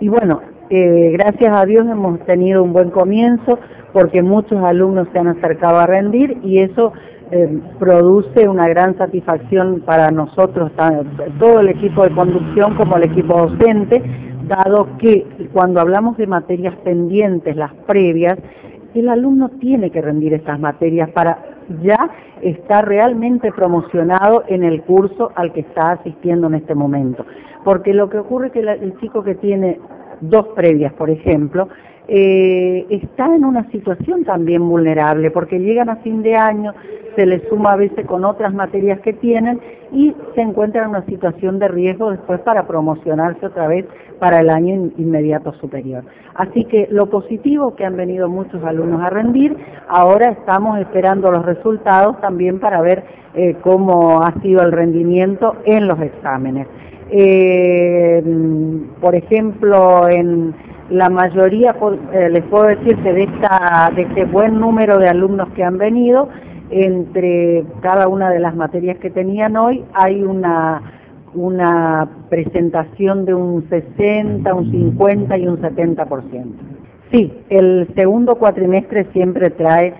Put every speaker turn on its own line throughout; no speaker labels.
Y bueno, gracias a Dios hemos tenido un buen comienzo porque muchos alumnos se han acercado a rendir y eso produce una gran satisfacción para nosotros, todo el equipo de conducción como el equipo docente, dado que cuando hablamos de materias pendientes, las previas, el alumno tiene que rendir estas materias para ya estar realmente promocionado en el curso al que está asistiendo en este momento. Porque lo que ocurre es que el chico que tiene 2 previas, por ejemplo, está en una situación también vulnerable, porque llegan a fin de año, se les suma a veces con otras materias que tienen y se encuentran en una situación de riesgo después para promocionarse otra vez para el año inmediato superior. Así que lo positivo que han venido muchos alumnos a rendir, ahora estamos esperando los resultados también para ver cómo ha sido el rendimiento en los exámenes. Por ejemplo, en la mayoría, les puedo decir que de este buen número de alumnos que han venido, entre cada una de las materias que tenían hoy, hay una presentación de un 60, un 50 y un 70%. Sí, el segundo cuatrimestre siempre trae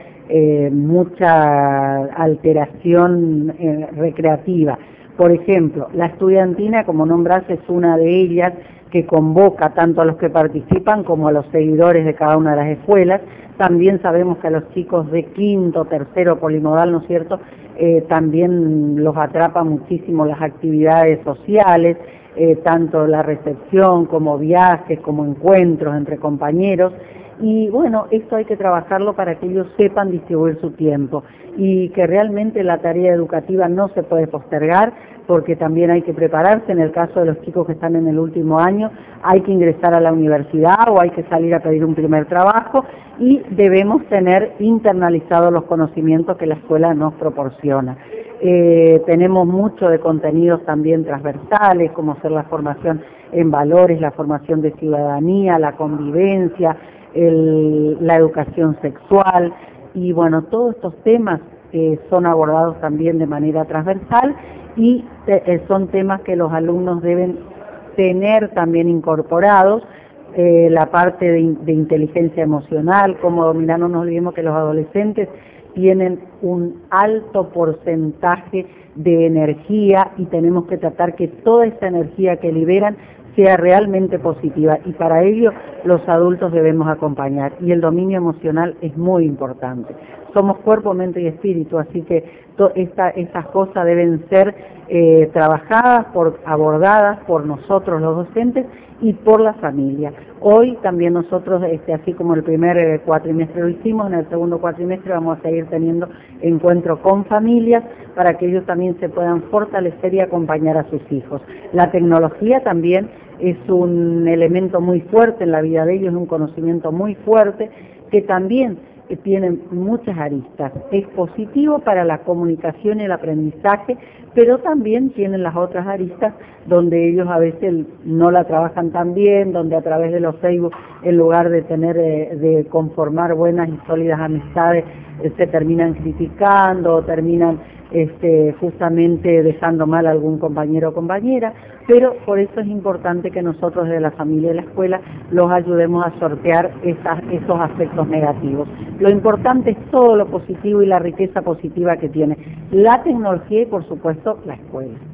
mucha alteración recreativa. Por ejemplo, la estudiantina, como nombrás, es una de ellas que convoca tanto a los que participan como a los seguidores de cada una de las escuelas. También sabemos que a los chicos de quinto, tercero, polimodal, ¿no es cierto?, también los atrapa muchísimo las actividades sociales, tanto la recepción como viajes, como encuentros entre compañeros. Y bueno, esto hay que trabajarlo para que ellos sepan distribuir su tiempo y que realmente la tarea educativa no se puede postergar porque también hay que prepararse. En el caso de los chicos que están en el último año, hay que ingresar a la universidad o hay que salir a pedir un primer trabajo y debemos tener internalizados los conocimientos que la escuela nos proporciona. Tenemos mucho de contenidos también transversales, como ser la formación en valores, la formación de ciudadanía, la convivencia, la educación sexual y bueno, todos estos temas son abordados también de manera transversal y son temas que los alumnos deben tener también incorporados, la parte de inteligencia emocional, cómo dominar. No nos olvidemos que los adolescentes tienen un alto porcentaje de energía y tenemos que tratar que toda esa energía que liberan sea realmente positiva y para ello los adultos debemos acompañar y el dominio emocional es muy importante. Somos cuerpo, mente y espíritu, así que estas cosas deben ser trabajadas, abordadas por nosotros los docentes y por la familia. Hoy también nosotros, así como el primer cuatrimestre lo hicimos, en el segundo cuatrimestre vamos a seguir teniendo encuentros con familias para que ellos también se puedan fortalecer y acompañar a sus hijos. La tecnología también es un elemento muy fuerte en la vida de ellos, es un conocimiento muy fuerte que también tienen muchas aristas. Es positivo para la comunicación y el aprendizaje, pero también tienen las otras aristas donde ellos a veces no la trabajan tan bien, donde a través de los Facebook, en lugar de de conformar buenas y sólidas amistades, se terminan criticando, terminan justamente dejando mal a algún compañero o compañera, pero por eso es importante que nosotros desde la familia y la escuela los ayudemos a sortear esos aspectos negativos. Lo importante es todo lo positivo y la riqueza positiva que tiene la tecnología y por supuesto la escuela.